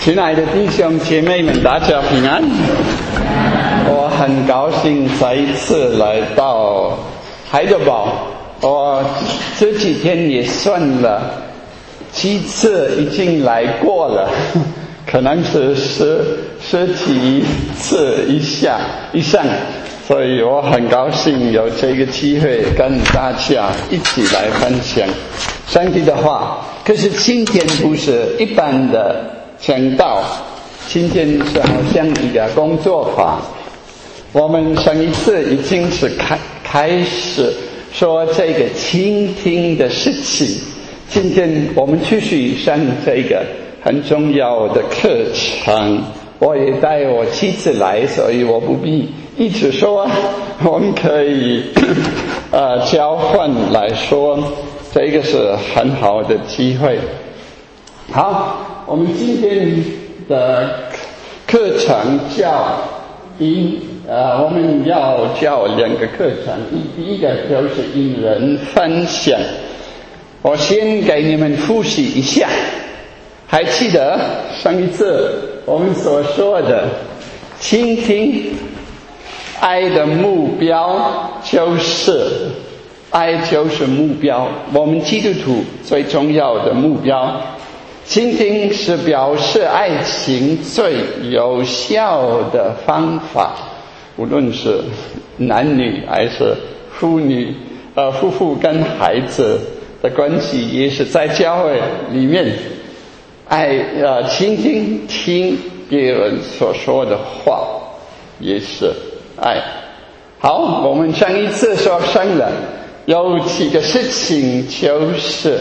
亲爱的弟兄姐妹们，大家平安。我很高兴再一次来到海德堡。我这几天也算了7次已经来过了，可能是十几次以上，所以我很高兴有这个机会跟大家一起来分享上帝的话。可是今天不是一般的讲道，今天是好像一个工作坊。我们上一次已经是开始说这个倾听的事情，今天我们继续上这个很重要的课程。我也带我妻子来，所以我不必一直说，我们可以交换来说，这个是很好的机会。好，我们今天的课程叫我们要教2个课程，第一个就是引人分享。我先给你们复习一下，还记得上一次我们所说的倾听爱的目标就是爱就是目标，我们基督徒最重要的目标。倾听是表示爱情最有效的方法，无论是男女还是夫妇跟孩子的关系，也是在教会里面倾听别人所说的话也是爱。好，我们上一次说上了有几个事情，就是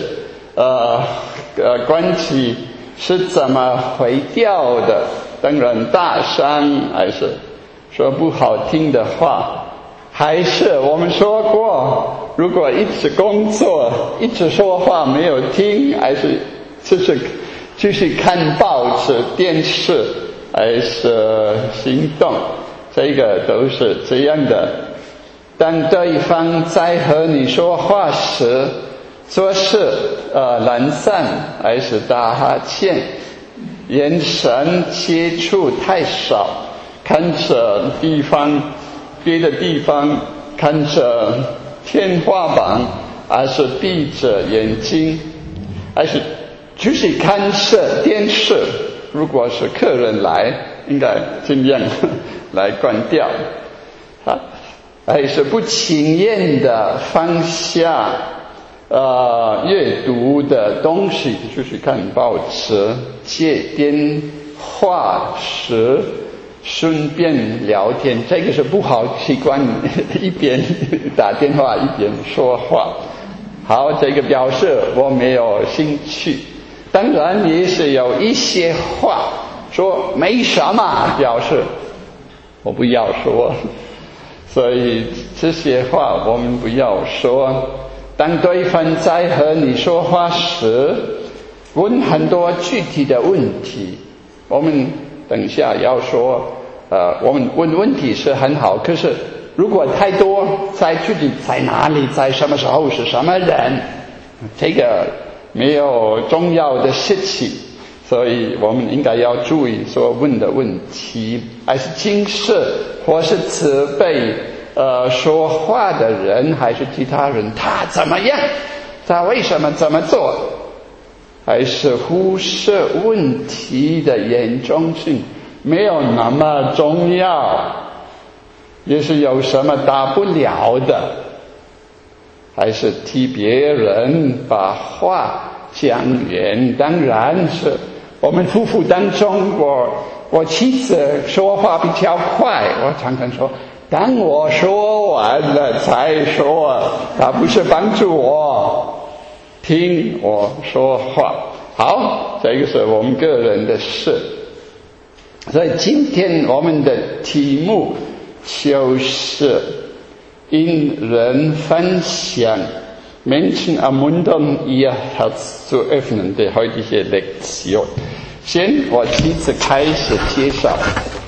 关系是怎么毁掉的，当然大声还是说不好听的话，还是我们说过，如果一直工作一直说话没有听，还是继续看报纸电视，还是行动，这个都是这样的。当对方在和你说话时做事懒散还是打哈欠，眼神接触太少，看着别的地方，看着天花板，还是闭着眼睛，还是继续看着电视，如果是客人来应该尽量来关掉，还是不情愿的放下阅读的东西，就是看报纸，接电话时顺便聊天，这个是不好习惯，一边打电话一边说话。好，这个表示我没有兴趣。当然也是有一些话说没什么，表示我不要说，所以这些话我们不要说。当对方在和你说话时，问很多具体的问题，我们等一下要说我们问问题是很好，可是如果太多在具体在哪里，在什么时候，是什么人，这个没有重要的事情，所以我们应该要注意所问的问题，还是轻视或是责备说话的人，还是其他人他怎么样，他为什么这么做，还是忽视问题的严重性没有那么重要，也是有什么大不了的，还是替别人把话讲圆。当然是我们夫妇当中，我妻子说话比较快，我常常说当我说完了才说，他不是帮助我听我说话。好，这个是我们个人的事。所以今天我们的题目就是引人分享， Menschen ermuntern, ihr Herz zu öffnen, die heutige Lektion。 先我妻子开始介绍。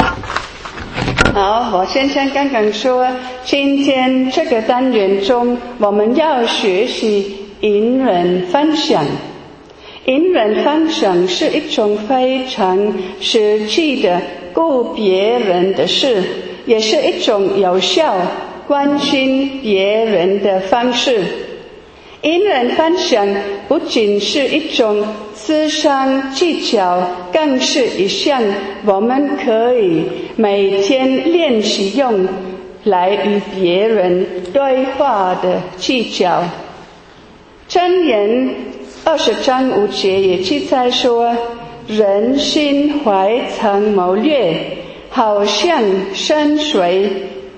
好，我先生刚刚说，今天这个单元中我们要学习引人分享。 引人分享是一种非常实际的顾别人的事，也是一种有效关心别人的方式。引人分享不仅是一种思想技巧，更是一项我们可以每天练习用来与别人对话的技巧。箴言20章5节也记载说，人心怀藏谋略，好像深水，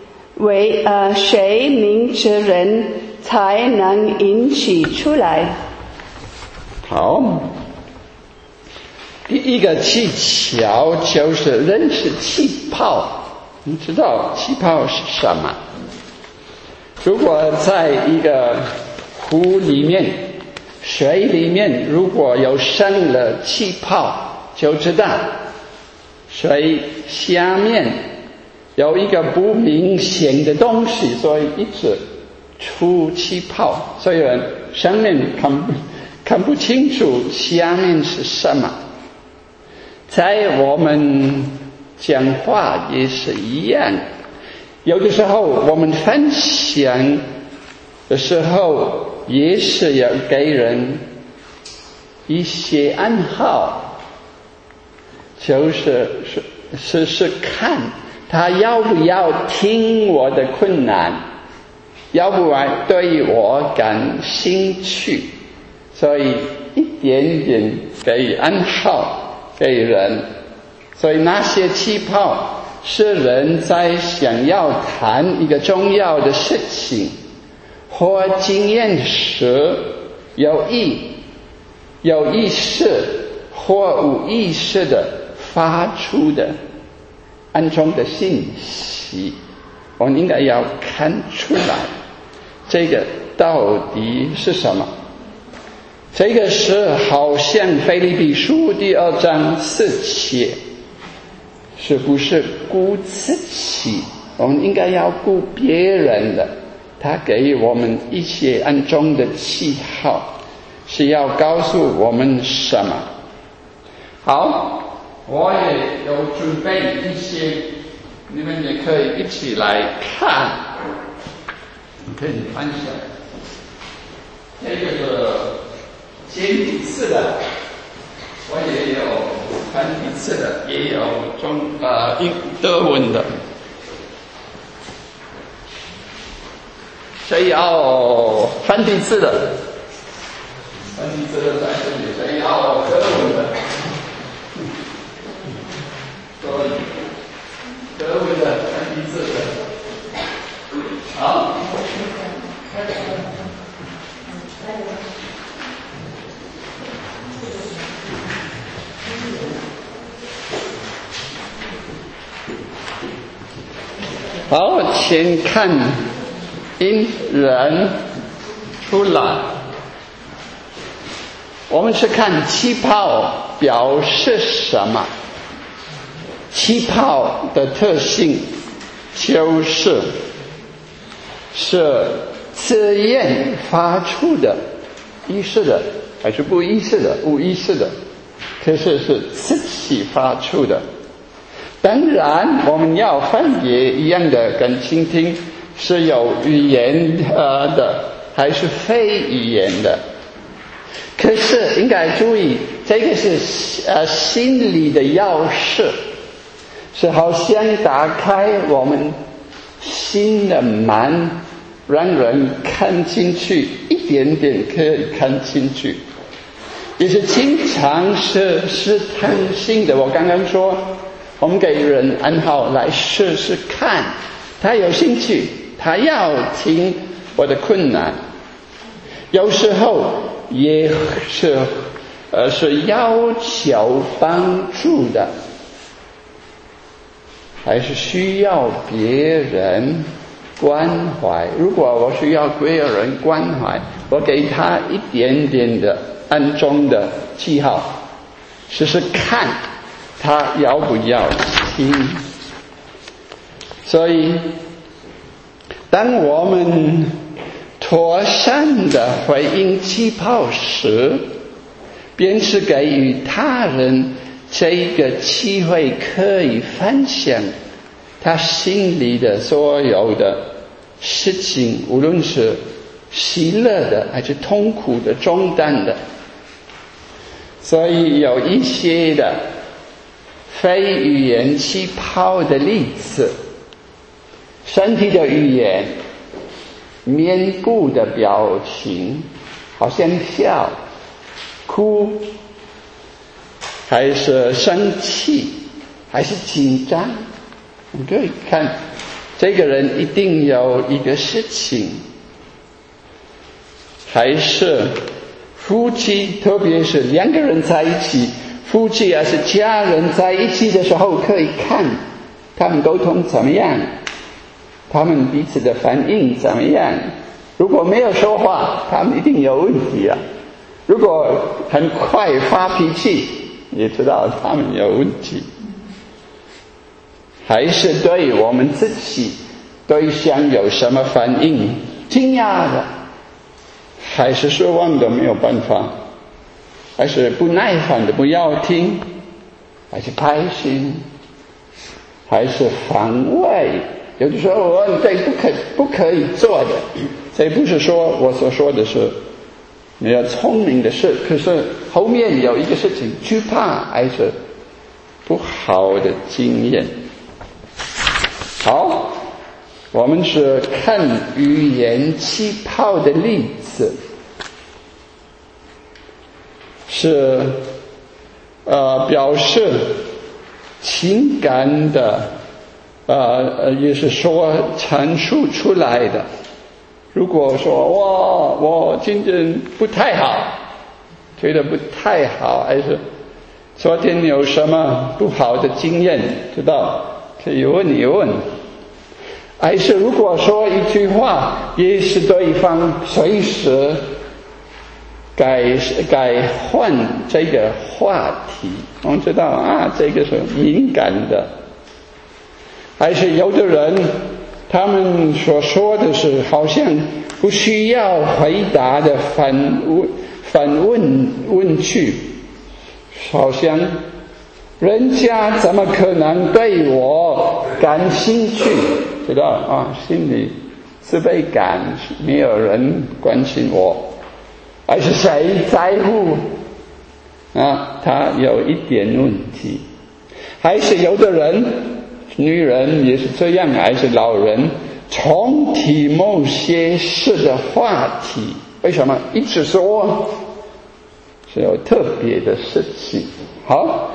谁明之人才能引起出来。 好，第一个技巧就是认识气泡。你知道气泡是什么？如果在一个湖里面、水里面，如果有生了气泡，就知道水下面有一个不明显的东西，所以一直出气泡，虽然上面看不清楚下面是什么。在我们讲话也是一样，有的时候我们分享的时候也是要给人一些暗号，就是试试看他要不要听我的困难，要不然对我感兴趣，所以一点点给暗号给人。所以那些气泡是人在想要谈一个重要的事情或经验时有意识或无意识的发出的暗中的信息，我们应该要看出来这个到底是什么。这个是好像腓立比书第2章4节，是不是顾自己？我们应该要顾别人的。他给我们一些暗中的记号，是要告诉我们什么？好，我也有准备一些，你们也可以一起来看。你可以翻一下，这个是简体字的，我也有繁体字的，也有德文的。谁要繁体字的？繁体字的在这里，谁要德文的？德文的繁体字的。好。好，先看引人出来。我们是看气泡表示什么？气泡的特性就是自愿发出的，意识的还是不意识的？无意识的，可是自己发出的。当然我们要分别一样的跟倾听是有语言的还是非语言的。可是应该注意，这个是心理的钥匙，是好像打开我们心的门，让人看进去，一点点可以看进去，也是经常是试探性的。我刚刚说我们给人暗号来试试看，他有兴趣，他要听我的困难，有时候也是要求帮助的，还是需要别人关怀。如果我需要别人关怀，我给他一点点的暗中的记号，试试看他要不要听。所以当我们妥善的回应气泡时， 便是给予他人这个机会，可以分享他心里的所有的事情，无论是喜乐的还是痛苦的、重担的。所以有一些的非语言气泡的例子，身体的语言、面部的表情，好像笑、哭，还是生气，还是紧张，你可以看这个人一定有一个事情。还是夫妻，特别是两个人在一起，夫妻还是家人在一起的时候，可以看他们沟通怎么样，他们彼此的反应怎么样。如果没有说话，他们一定有问题啊。如果很快发脾气，也知道他们有问题。还是对我们自己对象有什么反应，惊讶的，还是失望的没有办法，还是不耐烦的不要听，还是开心，还是防卫。有的时候我问这不可以做的，这不是说我所说的是没有聪明的事，可是后面有一个事情惧怕，还是不好的经验。好，我们是看语言气泡的例子，是表示情感的也是说陈述出来的。如果说我今天不太好，觉得不太好，还是昨天有什么不好的经验，知道可以问一问。还是如果说一句话，也是对方随时改换这个话题，我们知道啊，这个是敏感的。还是有的人他们所说的是好像不需要回答的反问句，好像人家怎么可能对我感兴趣，知道啊，心里自卑感，没有人关心我，还是谁在乎啊，他有一点问题。还是有的人，女人也是这样，还是老人重提某些事的话题，为什么一直说是有特别的事情。好，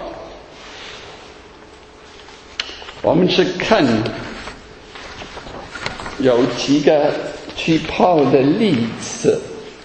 我们是看有几个气泡的例子。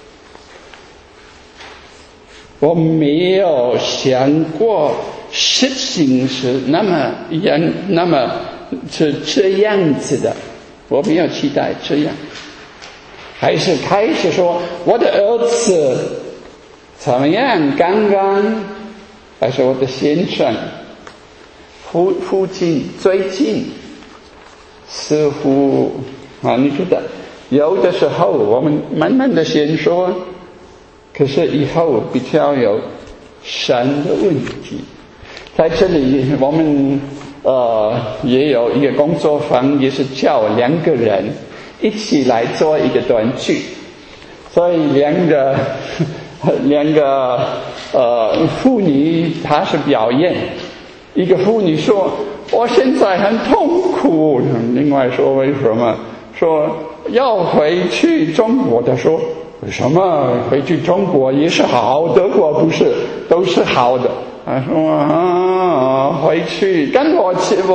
我没有想过事情是那么是这样子的，我没有期待这样。还是开始说我的儿子怎么样，刚刚，还是我的先生父亲最近似乎你觉得有的时候我们慢慢的先说，可是以后比较有深的问题。在这里我们也有一个工作坊，也是叫2个人一起来做一个短剧。所以两个妇女她是表演，一个妇女说我现在很痛苦，另外说为什么，说要回去中国的，说为什么回去中国也是好，德国不是都是好的。他说回去跟我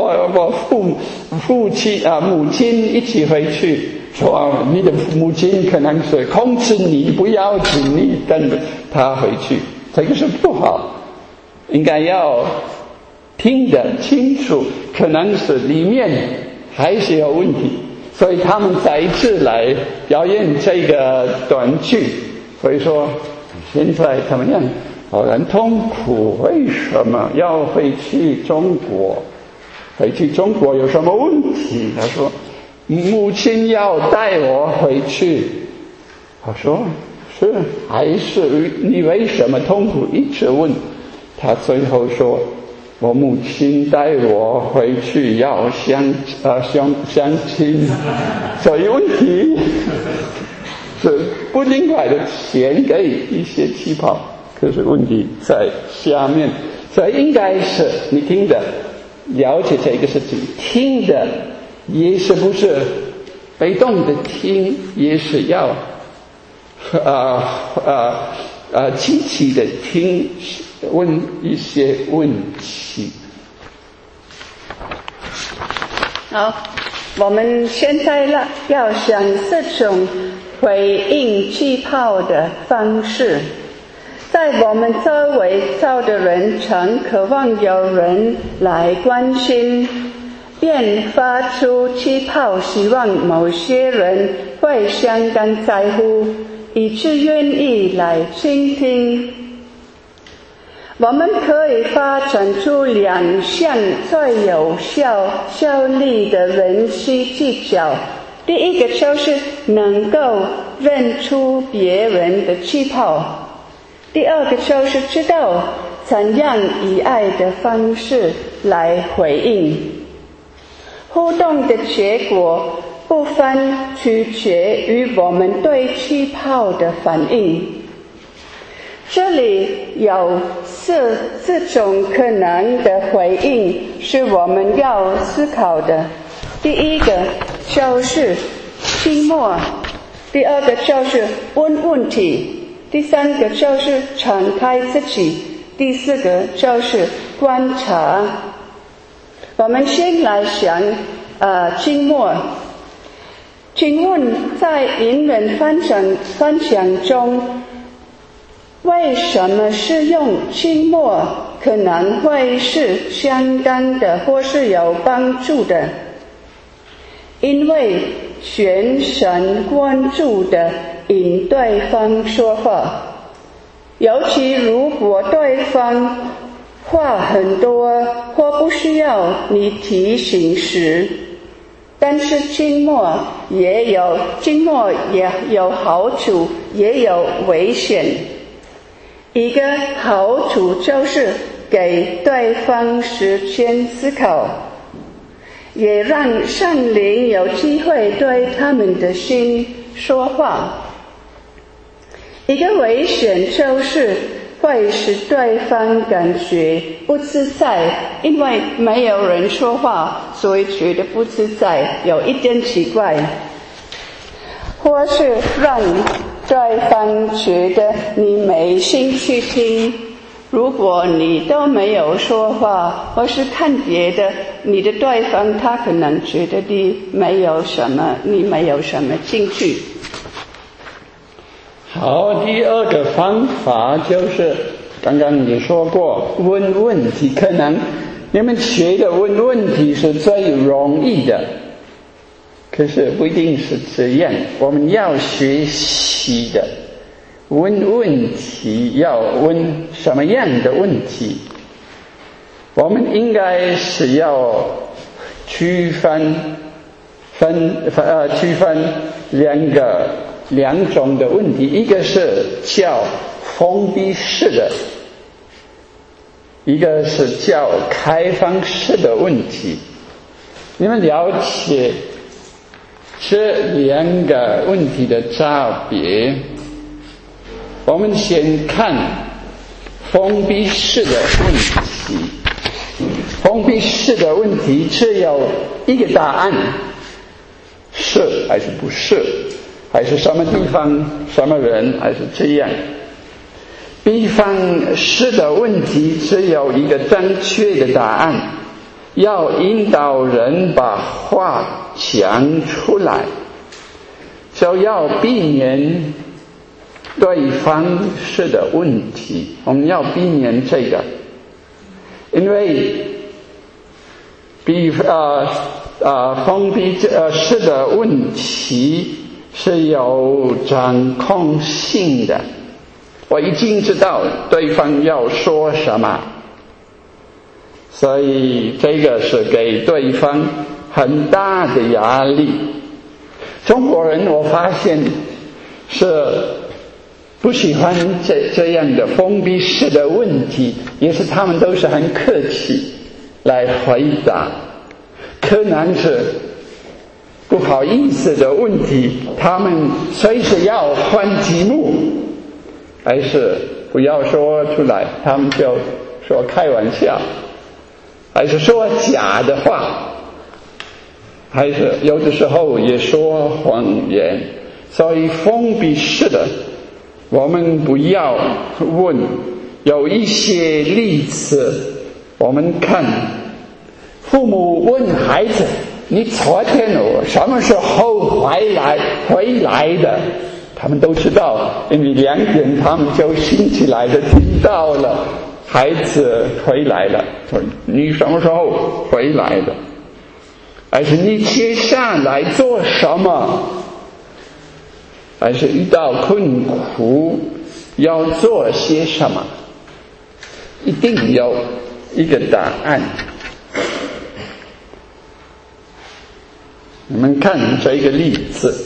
母亲一起回去，说你的母亲可能是控制你，不要紧，你跟他回去，这个是不好，应该要听得清楚，可能是里面还是有问题，所以他们再一次来表演这个短剧。所以说现在怎么样，很痛苦，为什么要回去中国？回去中国有什么问题？他说母亲要带我回去。他说是还是你为什么痛苦？一直问。他最后说，我母亲带我回去要相亲，所以问题是不应该的钱给一些气泡，可是问题在下面。所以应该是你听的了解这个事情，听的也是不是被动的听，也是要积极的听，问一些问题。 好，我们现在要想这种回应气泡的方式。在我们周围照的人常渴望有人来关心，便发出气泡，希望某些人会相当在乎，以致愿意来倾听。我们可以发展出2项最有效力的人际技巧。第一个就是能够认出别人的气泡，第二个就是知道怎样以爱的方式来回应。互动的结果部分取决于我们对气泡的反应。这里有四种可能的回应是我们要思考的。第一个就是静默，第二个就是问问题，第三个就是敞开自己，第四个就是观察。我们先来想静默。请问在英文分享中，为什么是用静默可能会是相当的或是有帮助的？因为全神贯注的引对方说话，尤其如果对方话很多或不需要你提醒时。但是静默也有好处，也有危险。一个好处就是给对方时间思考，也让圣灵有机会对他们的心说话。一个危险就是会使对方感觉不自在，因为没有人说话，所以觉得不自在，有一点奇怪。或是让对方觉得你没兴趣听，如果你都没有说话，或是看别的，你的对方他可能觉得你没有什么兴趣。 好，第二个方法就是刚刚你说过问问题，可能你们学的问问题是最容易的，可是不一定是这样。我们要学习的问问题，要问什么样的问题？我们应该是要区分两种的问题，一个是叫封闭式的，一个是叫开放式的问题。你们了解这2个问题的差别？我们先看封闭式的问题。封闭式的问题只有一个答案，是还是不是，还是什么地方什么人，还是这样。闭放式的问题只有一个正确的答案，要引导人把话讲出来，就要避免对方式的问题。我们要避免这个，因为封闭式的问题是有掌控性的，我已经知道对方要说什么，所以这个是给对方很大的压力。中国人我发现是不喜欢这样的封闭式的问题，也是他们都是很客气来回答。可能是不好意思的问题，他们随时要换题目，还是不要说出来，他们就说开玩笑，还是说假的话，还是有的时候也说谎言。所以封闭式的我们不要问。有一些例子我们看，父母问孩子，你昨天什么时候回来的？他们都知道，因为2点他们就醒起来的，听到了孩子回来了，说你什么时候回来的？还是你接下来做什么？还是遇到困苦要做些什么？一定有一个答案。你们看这个例子。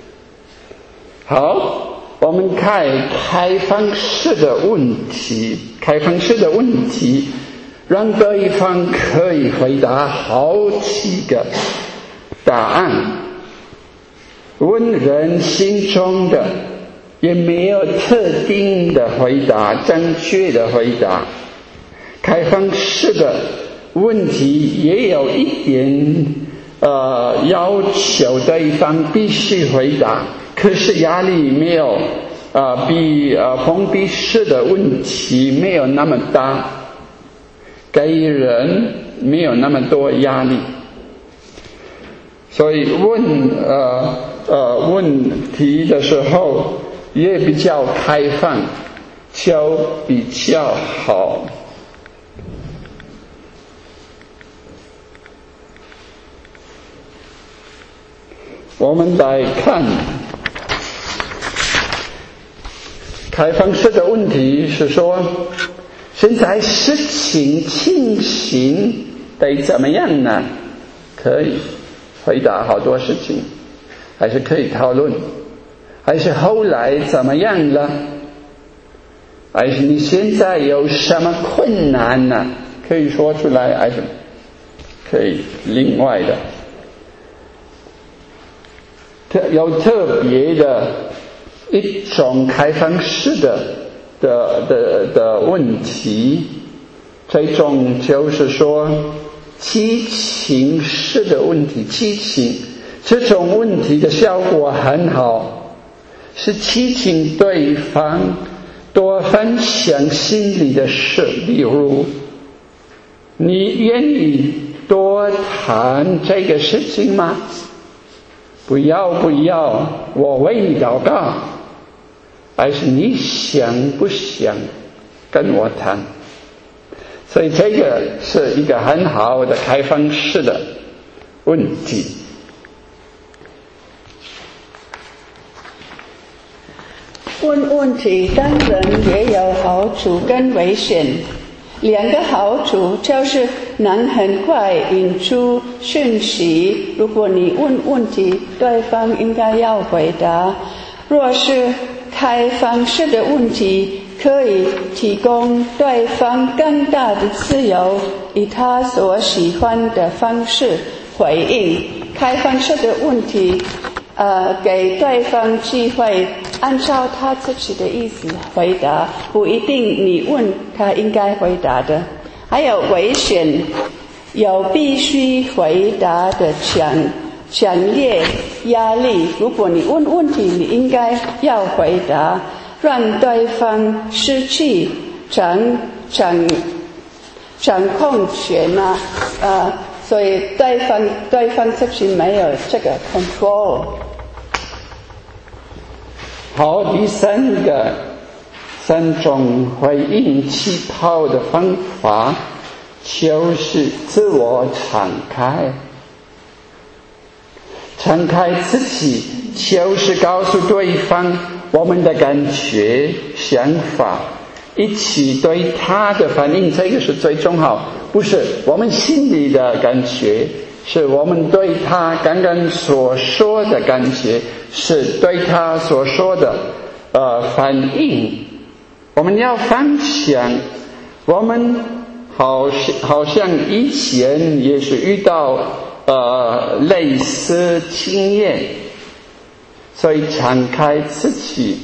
好，我们看开放式的问题。开放式的问题让对方可以回答好几个答案，问人心中的，也没有特定的回答，正确的回答。开放式的问题也有一点要求对方必须回答，可是压力没有比封闭式的问题没有那么大，给人没有那么多压力。所以问题的时候也比较开放，就比较好。我们来看开放式的问题是说，现在事情进行得怎么样呢？可以回答好多事情，还是可以讨论，还是后来怎么样了？还是你现在有什么困难呢？可以说出来，还是可以另外的。有特别的一种开放式的问题，这种就是说激情式的问题。激情这种问题的效果很好，是激情对方多分享心里的事，比如你愿意多谈这个事情吗？不要，我为你祷告。还是你想不想跟我谈？所以这个是一个很好的开放式的问题。 问题当然也有好处跟危险。2个好处就是能很快引出讯息，如果你问问题，对方应该要回答。若是开放式的问题，可以提供对方更大的自由，以他所喜欢的方式回应。开放式的问题给对方机会按照他自己的意思回答，不一定你问他应该回答的。还有危险，有必须回答的强烈压力。如果你问问题，你应该要回答，让对方失去掌控权所以对方自己没有这个 control。 好，第3种回应气泡的方法就是自我敞开自己，就是告诉对方我们的感觉想法，一起对他的反应，这个是最重要，不是我们心里的感觉，是我们对他刚刚所说的感觉，是对他所说的反应。我们要分享，我们好像以前也是遇到类似经验，所以敞开自己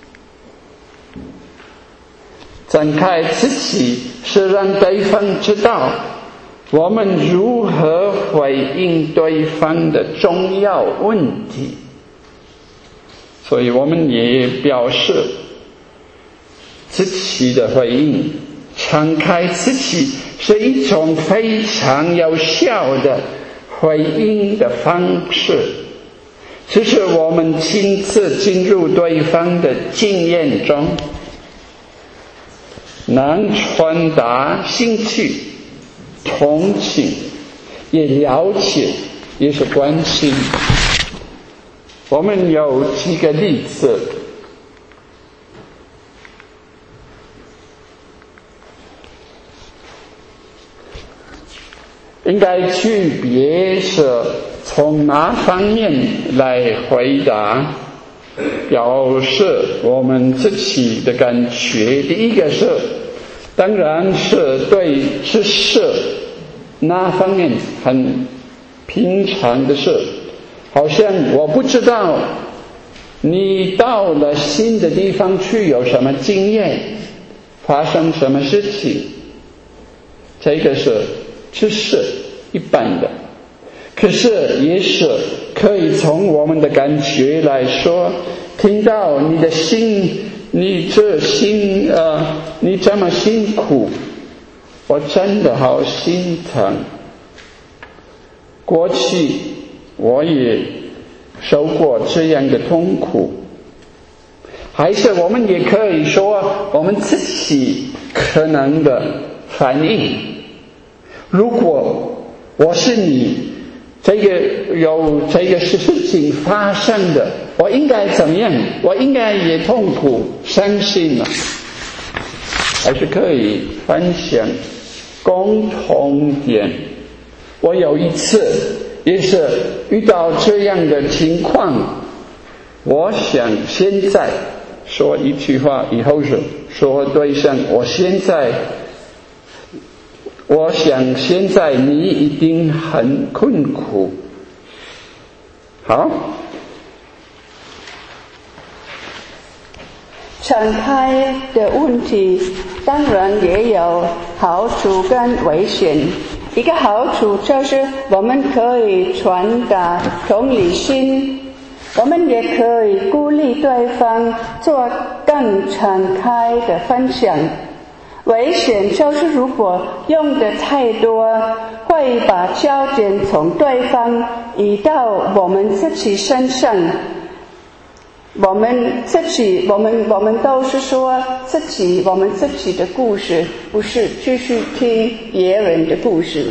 是让对方知道我们如何回应对方的重要问题。所以我们也表示自己的回应，敞开自己是一种非常有效的回应的方式，只是我们亲自进入对方的经验中，能传达兴趣、同情，也了解，也是关心。我们有几个例子，应该区别是从哪方面来回答，表示我们自己的感觉。第一个是，当然是对知识那方面很平常的事，好像我不知道你到了新的地方去有什么经验，发生什么事情，这个是知识一般的。可是也是可以从我们的感觉来说，听到你的心，你这么辛苦，我真的好心疼。过去我也受过这样的痛苦。还是我们也可以说我们自己可能的反应，如果我是你，有这个事情发生的，我应该怎么样？我应该也痛苦伤心了。还是可以分享共同点。我有一次也是遇到这样的情况，我想现在说一句话，以后是说对象，我想现在你一定很困苦。好， 敞开的问题当然也有好处跟危险。一个好处就是我们可以传达同理心，我们也可以鼓励对方做更敞开的分享。危险就是如果用的太多，会把焦点从对方移到我们自己身上。我们都是说我们自己的故事，不是继续听别人的故事。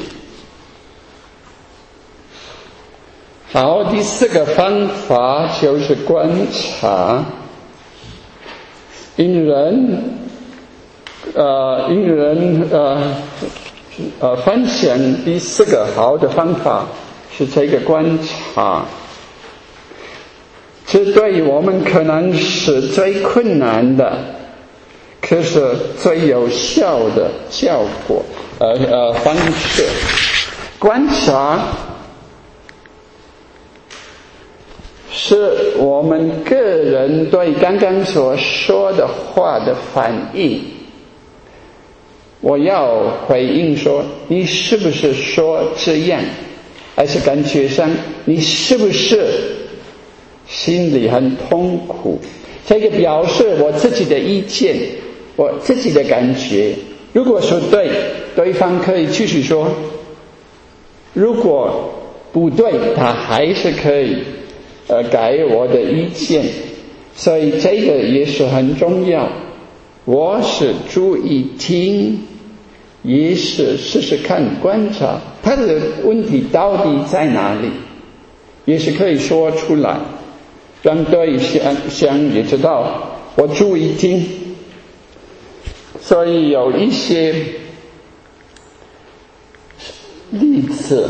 好，第四个方法就是观察。因人分享第四个好的方法是这个观察。这对我们可能是最困难的，可是最有效的效果方式。观察是我们个人对刚刚所说的话的反应。我要回应说，你是不是说这样？还是感觉上你是不是心里很痛苦？这个表示我自己的意见，我自己的感觉。如果说对，对方可以继续说；如果不对，他还是可以改我的意见。所以这个也是很重要。我是注意听，也是试试看观察他的问题到底在哪里，也是可以说出来，让对象也知道我注意听。所以有一些例子，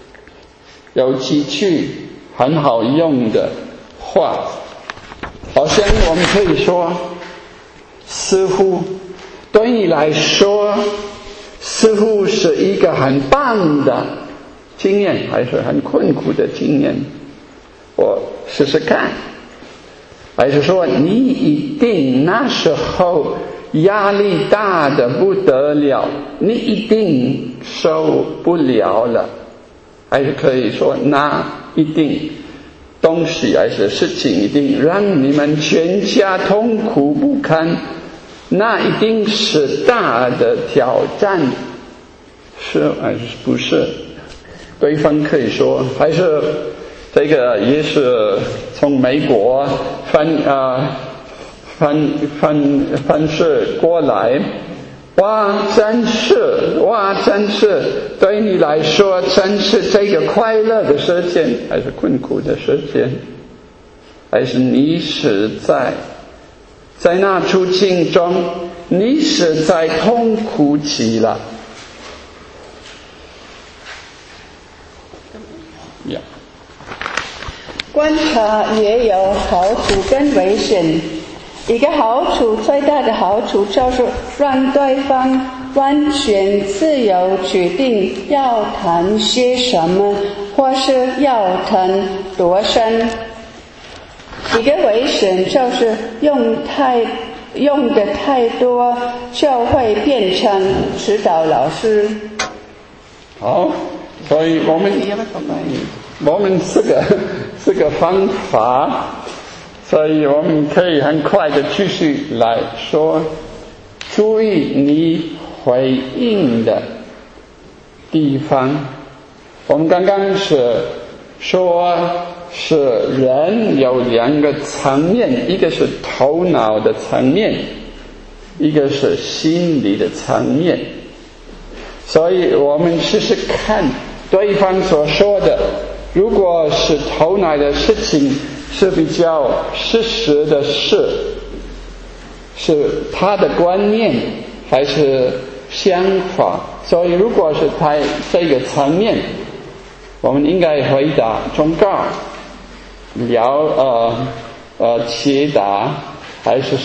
有几句很好用的话，好像我们可以说，似乎对你来说似乎是一个很棒的经验，还是很困苦的经验。我试试看，还是说你一定那时候压力大的不得了，你一定受不了了，还是可以说那一定东西还是事情一定让你们全家痛苦不堪，那一定是大的挑战，是还是不是？对方可以说，还是这个也是从美国翻译过来。哇，真是对你来说真是这个快乐的时间，还是困苦的时间，还是你是在那处境中，你是在痛苦极了。 观察也有好处跟危险。一个好处，最大的好处就是让对方完全自由决定要谈些什么，或是要谈多深。一个危险就是用的太多，就会变成指导老师。 好，所以我们这个方法，所以我们可以很快的继续来说，注意你回应的地方。我们刚刚是说是人有两个层面，一个是头脑的层面，一个是心理的层面。所以我们试试看对方所说的，如果是头脑的事情，是比较事实的事，是他的观念还是想法。所以如果是他这个层面，我们应该回答忠告、解答还是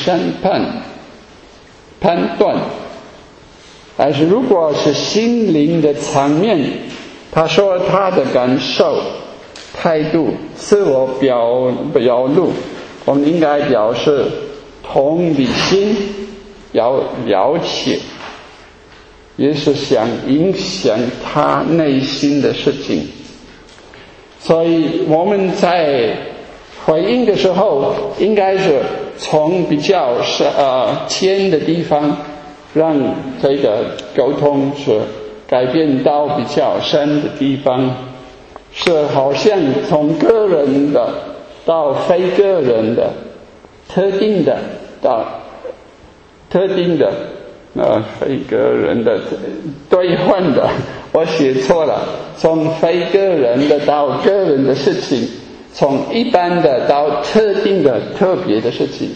判断。但是如果是心灵的层面，他说他的感受、态度、自我表露，我们应该表示同理心，要了解，也是想影响他内心的事情。所以我们在回应的时候，应该是从比较浅的地方，让这个沟通是改变到比较深的地方，是好像从个人的到非个人的，特定的到特定的，非个人的兑换的，我写错了，从非个人的到个人的事情，从一般的到特定的特别的事情，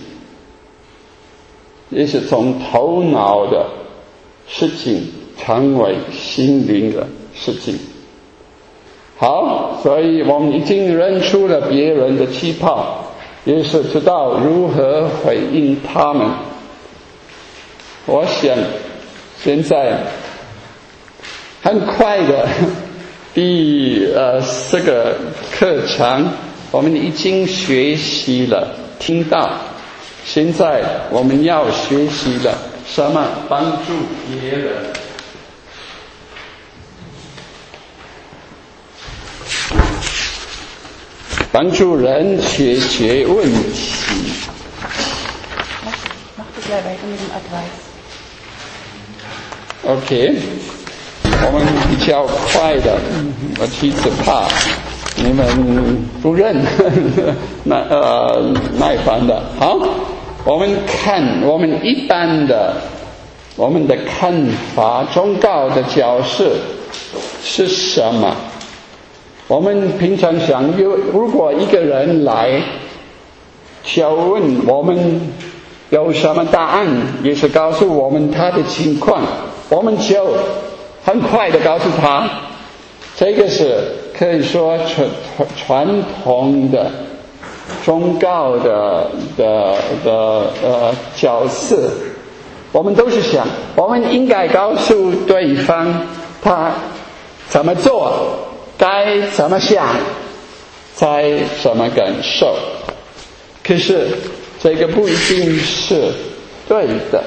也是从头脑的事情成为心灵的事情。好，所以我们已经认出了别人的气泡，也是知道如何回应他们。我想现在很快的这个课程我们已经学习了听到，现在我们要学习了什么？帮助别人。帮助人解决问题。OK， 我们比较快的，我其实怕你们不认耐烦的。好，我们看我们一般的我们的看法，忠告的角色是什么？我们平常想，如果一个人来求问我们有什么答案，也是告诉我们他的情况，我们就很快的告诉他，这个是可以说传统的忠告的角色，我们都是想，我们应该告诉对方他怎么做，该怎么想，才怎么感受。可是这个不一定是对的，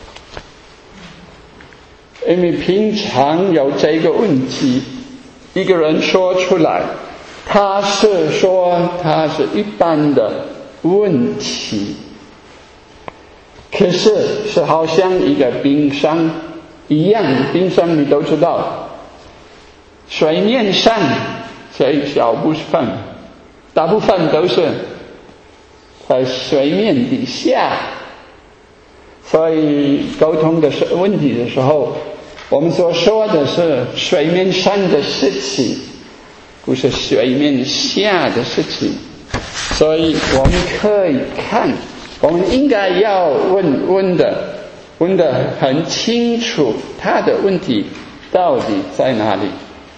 因为平常有这个问题，一个人说出来，他是说他是一般的问题，可是好像一个冰山一样，冰山你都知道，水面上这一小部分，大部分都是在水面底下，所以沟通的问题的时候，我们所说的是水面上的事情，不是水面下的事情。所以我们可以看，我们应该要问得很清楚，他的问题到底在哪里。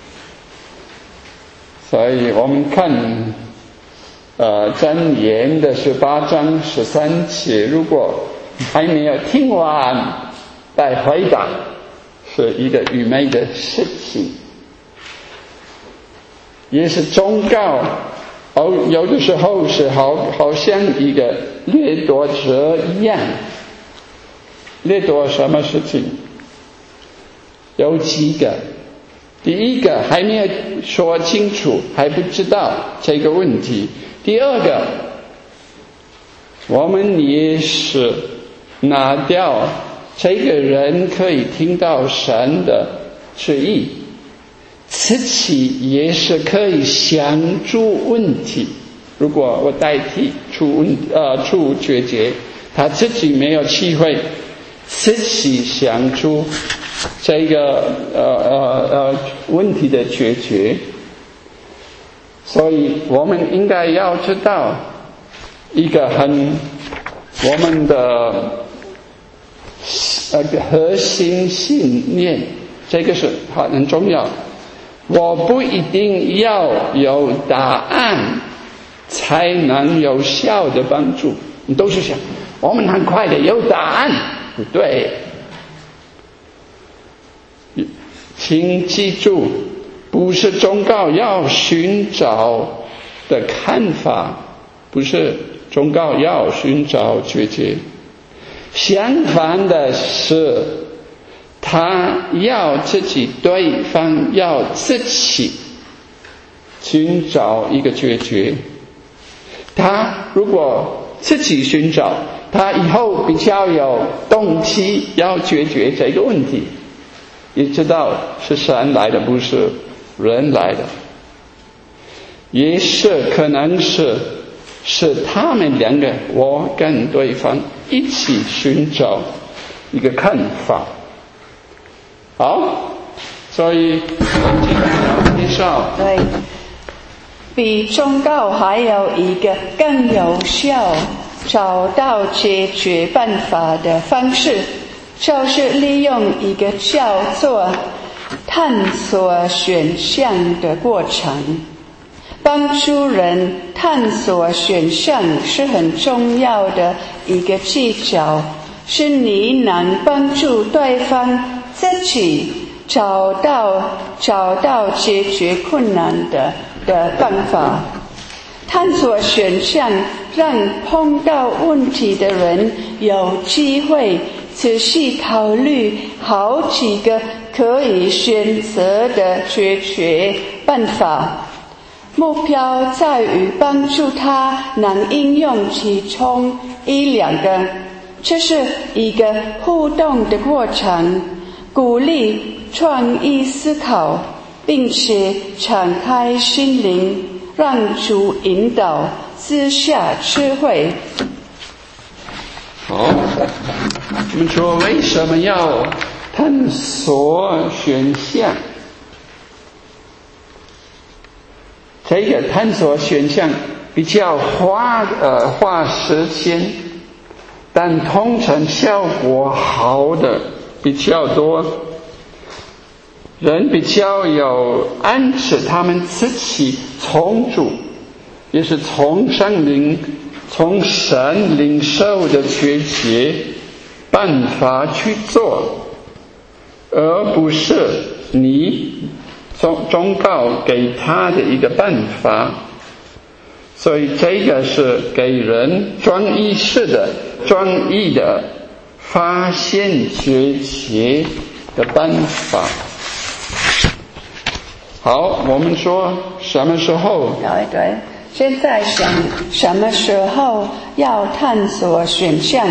所以我们看箴言的18章13节，如果还没有听完再回答，是一个愚昧的事情，也是忠告。有的时候是好像一个掠夺者一样，掠夺什么事情？有几个，第一个还没有说清楚，还不知道这个问题。第二个，我们也是拿掉这个人可以听到神的旨意，自己也是可以想出问题。如果我代替出决绝，他自己没有机会自己想出这个问题的解决。所以我们应该要知道一个我们的核心信念，这个是很重要。我不一定要有答案才能有效的帮助。你都是想我们很快的有答案，不对。请记住，不是忠告要寻找的看法，不是忠告要寻找决绝。相反的是，他要对方要自己寻找一个决绝。他如果自己寻找，他以后比较有动机要解决这个问题，也知道是神来的，不是人来的。也是可能是他们两个，我跟对方一起寻找一个看法。好，所以介绍对，比忠告还有一个更有效找到解决办法的方式，就是利用一个叫做探索选项的过程。帮助人探索选项是很重要的一个技巧，是你能帮助对方自己找到解决困难的办法。探索选项让碰到问题的人有机会仔细考虑好几个可以选择的解决办法，目标在于帮助他能应用其中一两个。这是一个互动的过程，鼓励创意思考，并且敞开心灵，让主引导，私下智慧。 好，我们说为什么要探索选项？这个探索选项比较花时间，但通常效果好的比较多。人比较有按着他们自己从主， 也是从神领受的确切办法去做，而不是你忠告给他的一个办法。所以这个是给人专一的发现确切的办法。好，我们说什么时候？ 对，现在想什么时候要探索选项，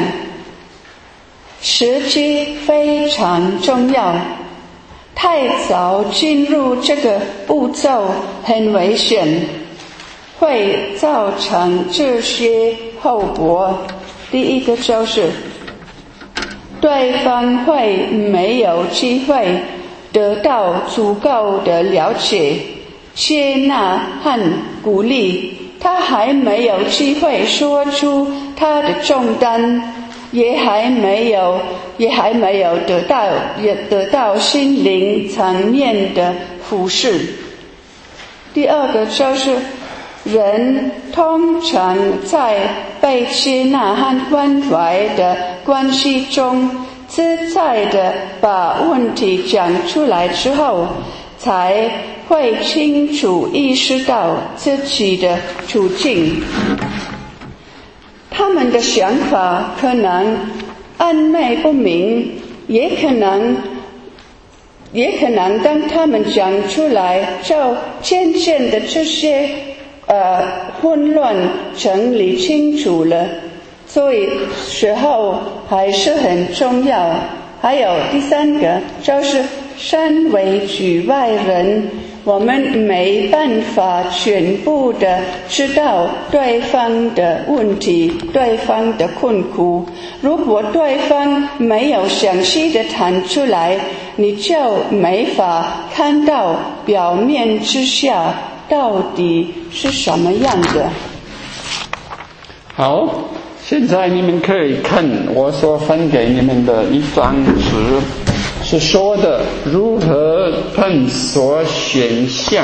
时机非常重要。太早进入这个步骤很危险，会造成这些后果。第一个就是对方会没有机会得到足够的了解、接纳和鼓励，他还没有机会说出他的重担，也还没有得到心灵层面的扶持。第二个就是人通常在被接纳和关怀的关系中，自在地把问题讲出来之后，才会清楚意识到自己的处境。他们的想法可能暧昧不明，也可能当他们讲出来，就渐渐的这些混乱整理清楚了。所以时候还是很重要。还有第三个就是身为局外人，我们没办法全部的知道对方的问题、对方的困苦。如果对方没有详细的谈出来，你就没法看到表面之下到底是什么样的。 好，现在你们可以看我所分给你们的一张纸，是说的如何探索选项，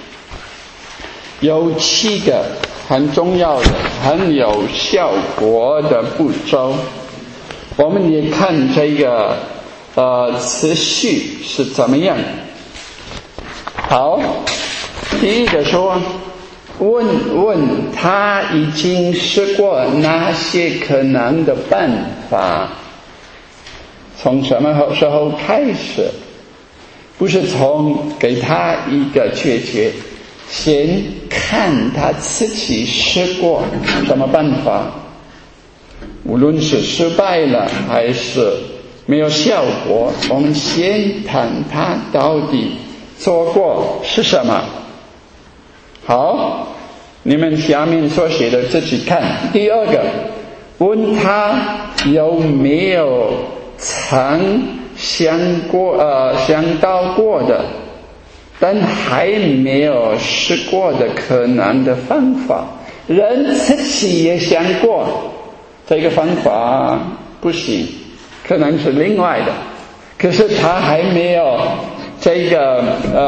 有7个很重要的、很有效果的步骤。我们也看这个次序是怎么样。好，第一个说，问他已经试过哪些可能的办法，从什么时候开始，不是从给他一个确切，先看他自己试过什么办法，无论是失败了还是没有效果，我们先谈他到底做过是什么。好，你们下面所写的自己看。第二个，问他有没有曾想到过的但还没有试过的可能的方法。人自己也想过这个方法不行，可能是另外的，可是他还没有这个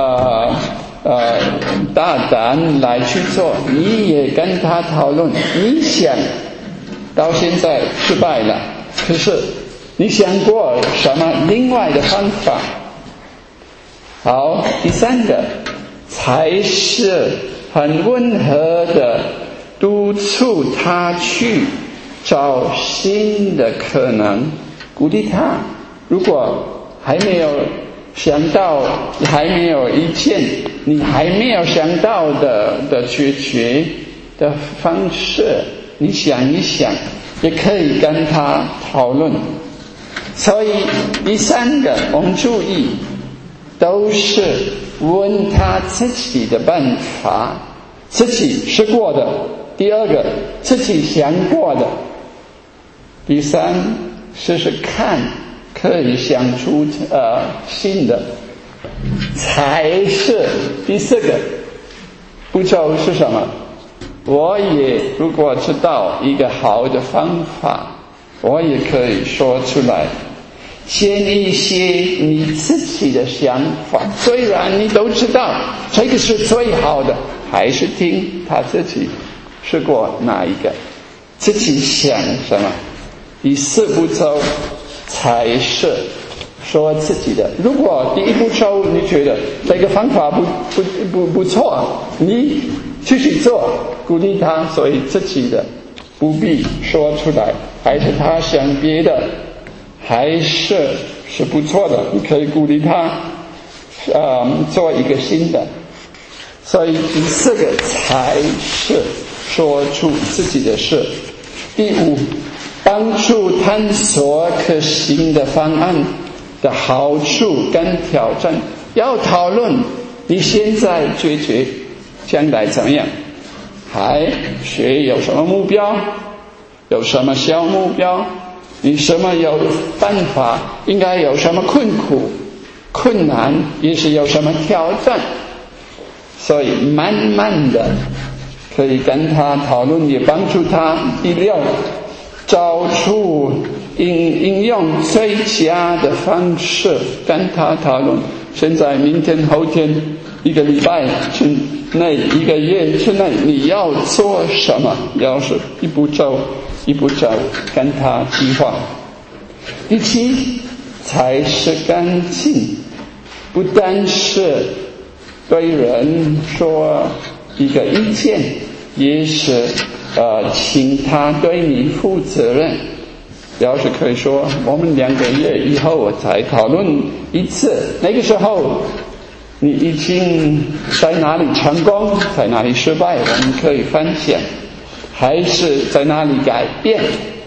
大胆来去做，你也跟他讨论，你想到现在失败了，可是你想过什么另外的方法？好，第三个才是很温和的督促他去找新的可能，鼓励他。如果还没有想到，还没有意见，你还没有想到的解决的方式，你想一想，也可以跟他讨论。所以第三个我们注意，都是问他自己的办法，自己试过的。第二个，自己想过的。第三，试试看可以想出新的，才是第四个步骤是什么？我也如果知道一个好的方法，我也可以说出来，先一些你自己的想法，虽然你都知道这个是最好的，还是听他自己试过哪一个？自己想什么？第4步骤才是说自己的。如果第1步骤你觉得这个方法不错，你继续做，鼓励他，所以自己的不必说出来。还是他想别的，还是不错的，你可以鼓励他做一个新的。所以第4个才是说出自己的事。第5，帮助探索可行的方案的好处跟挑战，要讨论你现在解决将来怎么样，还学有什么目标，有什么小目标，你什么有办法，应该有什么困难，也是有什么挑战。所以慢慢的可以跟他讨论，也帮助他第6找出应用最佳的方式跟他讨论。现在明天后天1个礼拜之内1个月之内你要做什么，要是一步骤跟他计划。第7才是干净，不单是对人说一个意见，也是请他对你负责任。要是可以说我们2个月以后我才讨论一次，那个时候你已经在哪里成功，在哪里失败，我们可以分享，还是在哪里改变。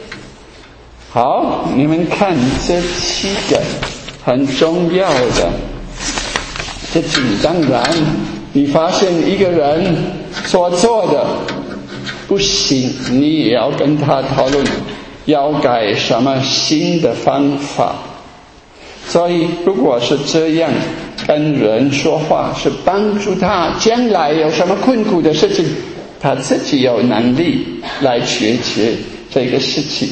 好，你们看这7个很重要的。这当然你发现一个人所做的不行，你也要跟他讨论要改什么新的方法。所以如果是这样跟人说话，是帮助他将来有什么困苦的事情，他自己有能力来解决这个事情。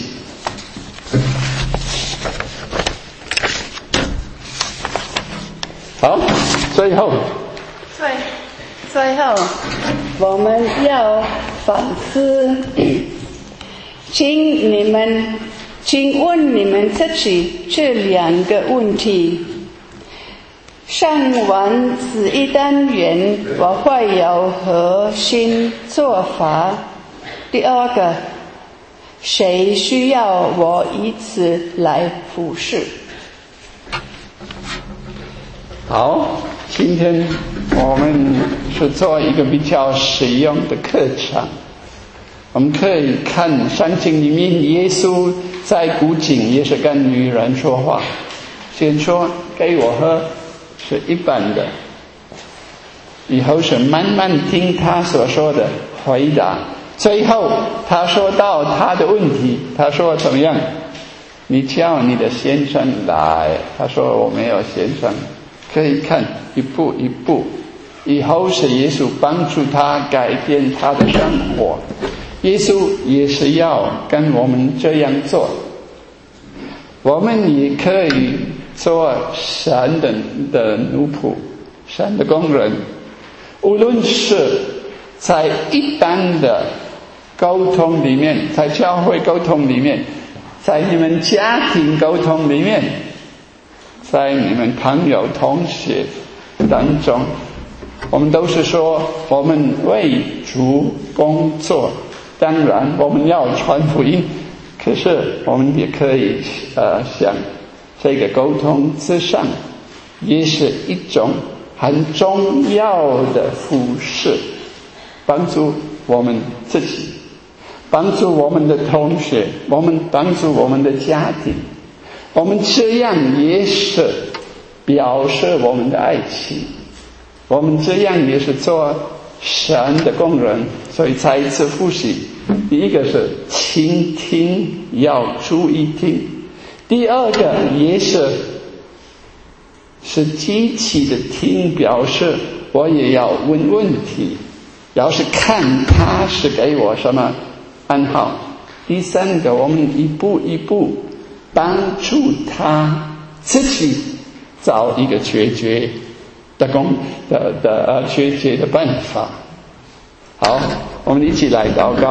好，最后我们要反思，请问你们自己这2个问题。上完此一单元，我会有何新做法？第2个，谁需要我以此来服侍？ 好，今天我们是做一个比较实用的课程。我们可以看圣经里面，耶稣在古井也是跟女人说话，先说给我喝是一般的，以后是慢慢听他所说的回答。最后他说到他的问题，他说怎么样？你叫你的先生来。他说我没有先生。可以看一步一步，以后是耶稣帮助他改变他的生活。耶稣也是要跟我们这样做。我们也可以做神的奴仆，神的工人。无论是在一般的沟通里面，在教会沟通里面，在你们家庭沟通里面，在你们朋友同学当中，我们都是说我们为主工作。当然我们要传福音，可是我们也可以想这个沟通之上也是一种很重要的服事，帮助我们自己，帮助我们的同学，帮助我们的家庭。我们这样也是表示我们的爱情，我们这样也是做神的工人。所以再一次复习，第一个是倾听，要注意听。第2个也是积极的听，表示我也要问问题，要是看他是给我什么暗号。第3个，我们一步一步帮助他自己找一个解决的办法。好， 我们一起来祷告。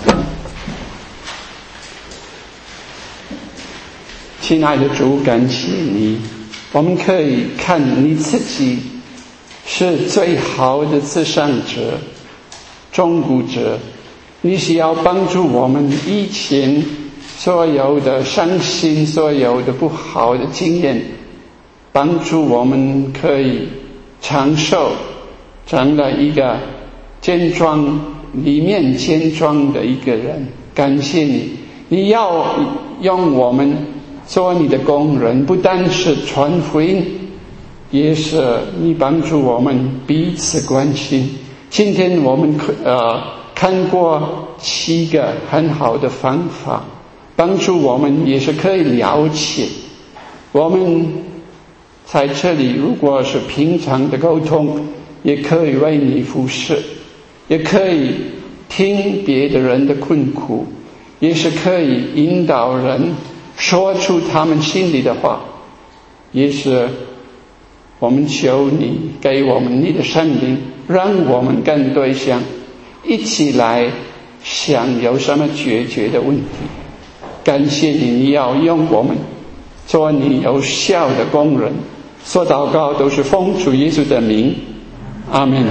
亲爱的主，感谢你，我们可以看你自己是最好的至上者、忠顾者，你是要帮助我们以前所有的伤心、所有的不好的经验，帮助我们可以长寿，成了一个健壮里面健壮的一个人。感谢你，你要用我们做你的工人，不单是传福音，也是你帮助我们彼此关心。今天我们看过7个很好的方法，帮助我们也是可以了解我们在这里如果是平常的沟通，也可以为你服侍，也可以听别的人的困苦，也是可以引导人说出他们心里的话。也是我们求你给我们你的圣灵，让我们跟对象一起来想有什么解决的问题。感谢你，你要用我们做你有效的工人。说祷告都是奉主耶稣的名，阿们。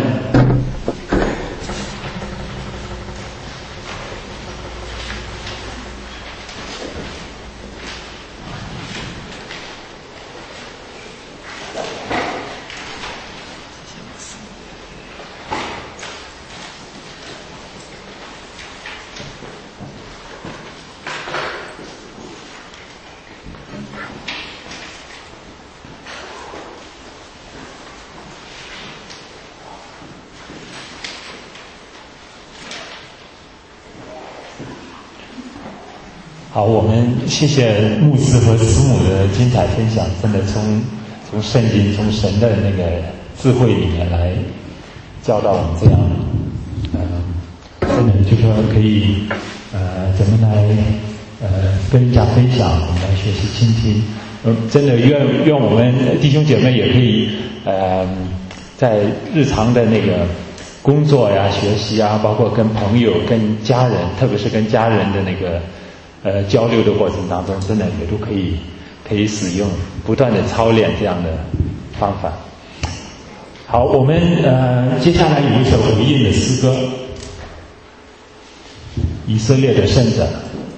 好，我们谢谢牧师和师母的精彩分享，真的从圣经、从神的那个智慧里面来教导我们这样，真的就说可以怎么来跟人家分享，我们来学习倾听。真的愿我们弟兄姐妹也可以在日常的那个工作呀、学习啊，包括跟朋友、跟家人，特别是跟家人的那个交流的过程当中，真的也都可以使用，不断的操练这样的方法。好，我们接下来有一首回应的诗歌，以色列的圣者。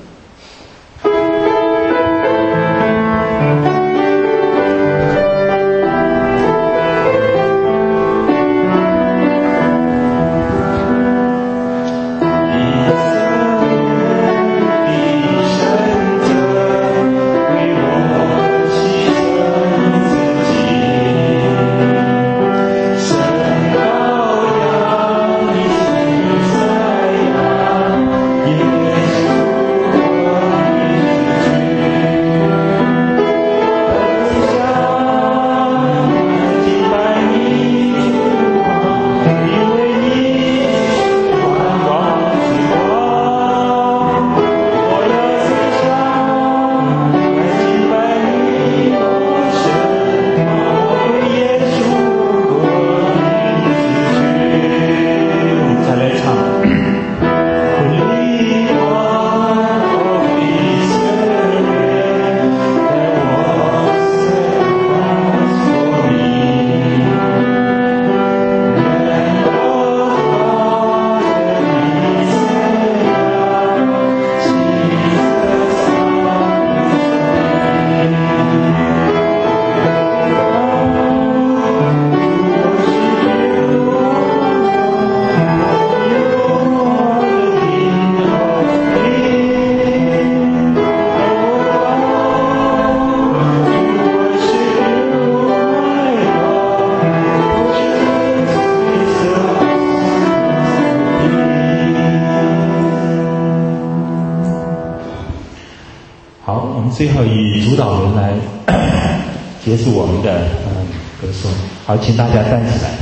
最后以主导人来结束我们的歌颂。好，请大家站起来。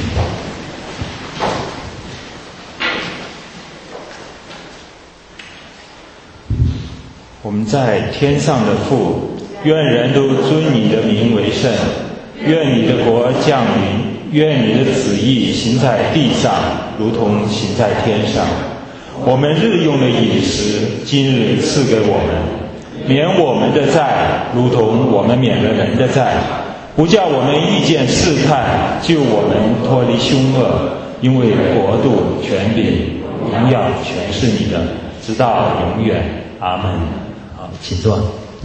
我们在天上的父，愿人都尊你的名为圣，愿你的国降临， 愿你的旨意行在地上，如同行在天上。我们日用的饮食，今日赐给我们，免我们的债，如同我们免了人的债，不叫我们遇见试探，救我们脱离凶恶。因为国度、权柄、荣耀全是你的，直到永远。阿们。好，请坐。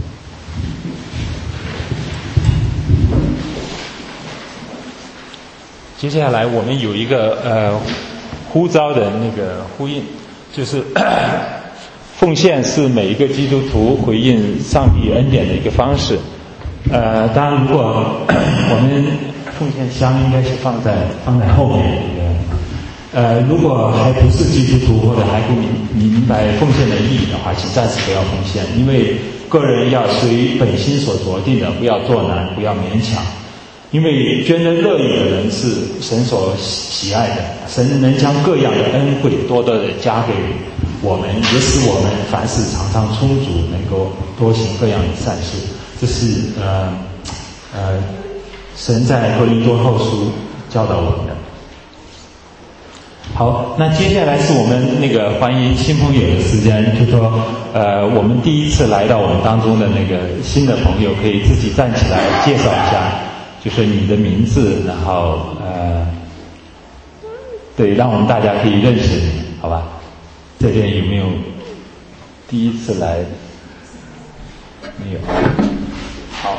接下来我们有一个呼召的那个呼应，就是奉献是每一个基督徒回应上帝恩典的一个方式。当然，如果我们奉献箱应该是放在后面如果还不是基督徒或者还不明白奉献的意义的话，请暂时不要奉献，因为个人要随本心所决定的，不要作难，不要勉强。因为捐赠乐意的人是神所喜爱的，神能将各样的恩惠多多的加给我们，也使我们凡事常常充足，能够多行各样的善事。这是神在哥林多后书教导我们的。好，那接下来是我们那个欢迎新朋友的时间，就说我们第一次来到我们当中的那个新的朋友，可以自己站起来介绍一下。就是你的名字，然后对，让我们大家可以认识你，好吧？这边有没有第一次来？没有。好。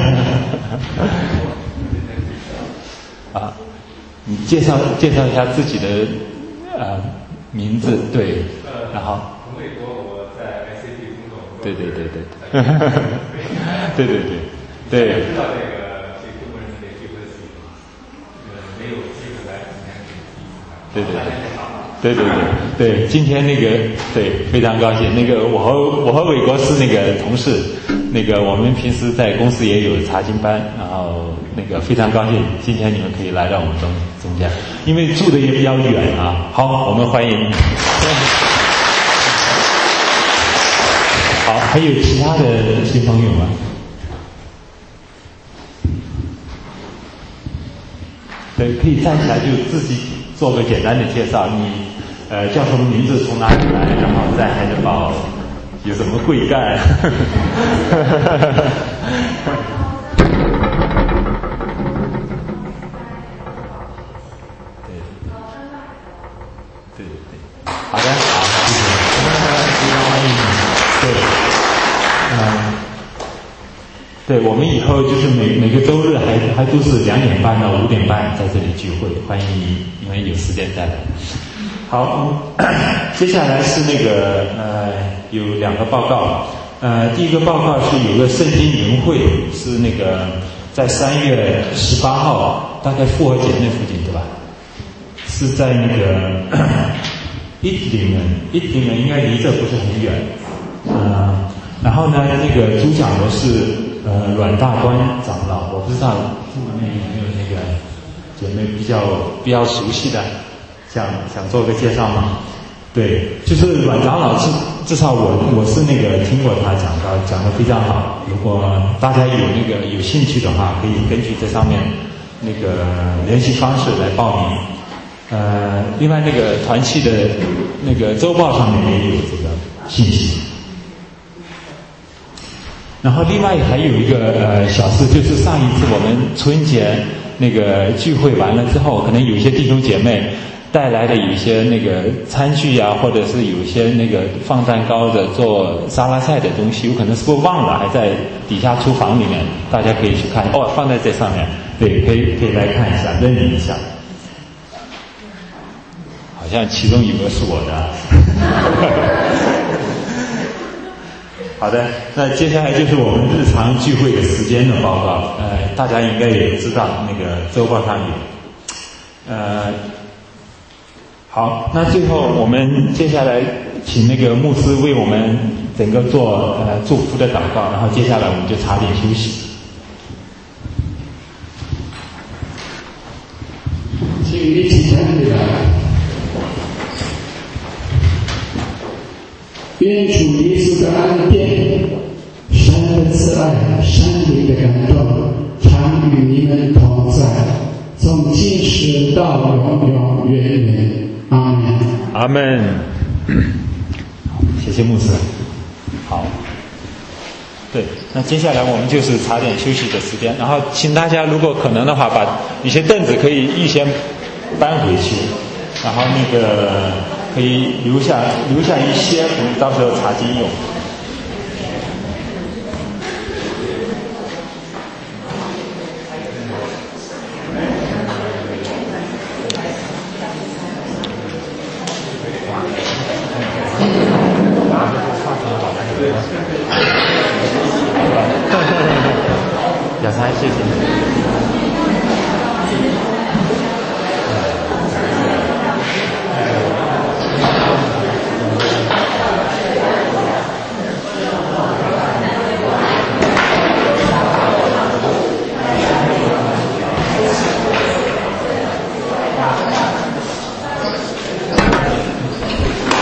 啊，你介绍一下自己的名字，对，然后。 从美国，我在 ICT 工作。 对。对。 知道这个。没有机会来今天对，今天那个对非常高兴。那个我和伟国是那个同事，那个我们平时在公司也有查经班，然后那个非常高兴今天你们可以来到我们中间，因为住的也比较远啊。好，我们欢迎。好，还有其他的新朋友吗？对，可以站起来就自己做个简单的介绍。你叫什么名字，从哪里来，然后在海德堡有什么贵干？对，好的，好，谢谢。对，我们以后就是每个周日还都是2点半到5点半在这里聚会，欢迎你们有时间再来。好，接下来是那个有2个报告。第一个报告是有个圣经营会，是那个在3月18号，大概复活节那附近对吧？是在那个伊丁人应该离这不是很远。然后呢，那个主讲的是阮大官长老，我不知道这里面有没有那个姐妹比较熟悉的，想做个介绍吗？对，就是阮长老至少我是那个听过他讲得非常好。如果大家有兴趣的话，可以根据这上面那个联系方式来报名。另外那个团契的那个周报上面也有这个信息。然后另外还有一个小事，就是上一次我们春节那个聚会完了之后，可能有一些弟兄姐妹带来的有一些那个餐具啊，或者是有一些那个放蛋糕的、做沙拉菜的东西，有可能是不是忘了，还在底下厨房里面，大家可以去看。放在这上面，对，可以来看一下，认领一下。好像其中有个是我的。好的，那接下来就是我们日常聚会的时间的报告。大家应该也知道，那个周报上有。好，那最后我们接下来请那个牧师为我们整个做祝福的祷告，然后接下来我们就茶点休息。 请一起站起来。愿主耶稣的恩典、神的慈爱、圣灵的感动常与你们同在，从从今时到永永远远。阿门。 阿门。谢谢牧师。好。对，那接下来我们就是茶点休息的时间，然后请大家如果可能的话，把一些凳子可以预先搬回去，然后那个可以留下一些，可能到时候茶几用。 小三，谢谢。